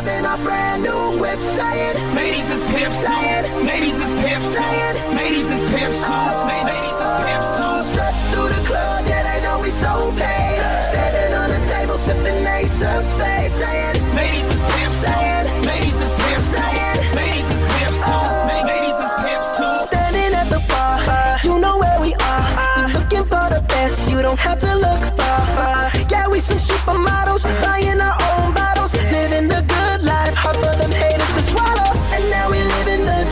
95 in our brand new whip. Say it. Ladies is pimps too. Ladies is pimps too. Ladies is pimps too. Ladies is pimps too. Strut through the club, yeah, they know we so paid. Standing on the table, sipping Ace of Spades. Say it. Ladies is pimps too. Ladies is pimps too. Ladies is pimps too. Ladies is pimps too. Standing at the bar, you know where we are. You looking for the best, you don't have to look far. Yeah, we some supermodels, buying our own bottles, living the good life, hard for them haters to swallow. And now we living the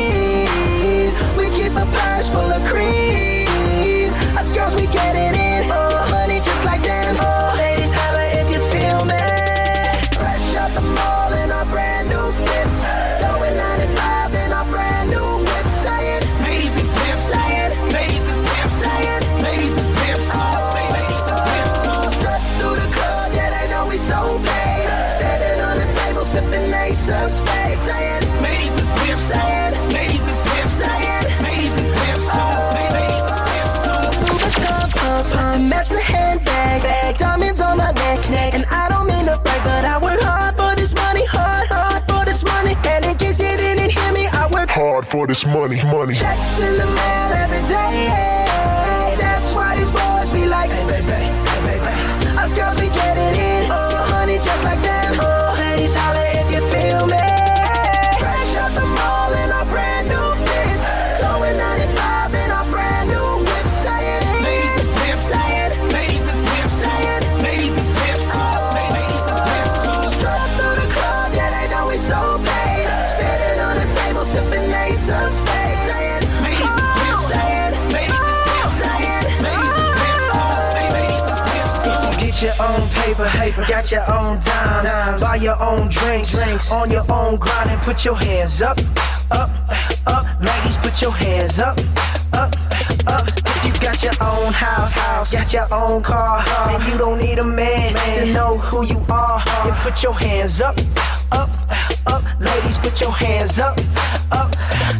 dream. We keep a purse full of cream. Us girls, we get it in. Oh, money just like them. Oh, ladies, holla if you feel me. Fresh out the mall in our brand new fits. Going 95 in our brand new whips. Say it. Ladies is pimps. Say it. Ladies is pimps. Say it. Ladies is pimps too. Ladies is pimps too. Strut through the club, yeah, they know we so paid. Standing on the table, sipping Ace of Spades. Say it. Ladies is pimps too. Ladies is pimps too. Ladies is pimps too. Ladies is pimps too. Louis pumps to match the handbag. Diamonds on my neck. And I don't mean to brag, but I work hard for this money. Hard for this money. And in case you didn't hear me, I work hard for this money. checks in the mail every day. That's why these boys be like, hey, baby, hey, baby. Us girls, we get it in. Oh, honey, just like them. Oh, ladies, holla if you feel me. Fresh out the mall in our brand new fits. Going 95 in our brand new whips. Say it. Ladies is pimps. Say it. Ladies is pimps. Say it. Ladies is pimps too. Ladies is pimps too. Strut through the club, yeah, they know we so paid. Standing on the table, sipping Ace of Spades. Say it. Ladies is pimps. Say it. Ladies is pimps. Say it. Ladies is pimps too. Ladies is pimps too. Get your own paper, got your own dimes, buy your own drinks, on your own grind and put your hands up, up, up. Ladies, put your hands up, up, up. If you got your own house, got your own car, and you don't need a man to know who you are, then put your hands up, up, up. Ladies, put your hands up, up.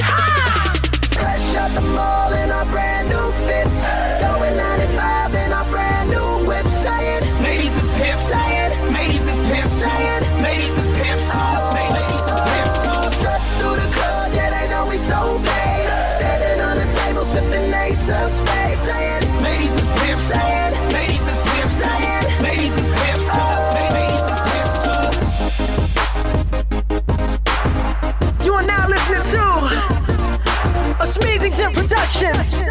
Fresh out the mall in our brand new fits. Going 95 in our brand new whips. Say it. Ladies is pimps. Say it. Ladies is pimps. Say it. Ladies is pimps too. Ladies is pimps too. Strut through the club, yeah, they know we so paid. Standing on the table, sipping Ace of Spades. Say it. Ladies is pimps. Say it. Ladies is pimps. Say it. Ladies is pimps too. Ladies is pimps too. You are now listening to a Smeezington production.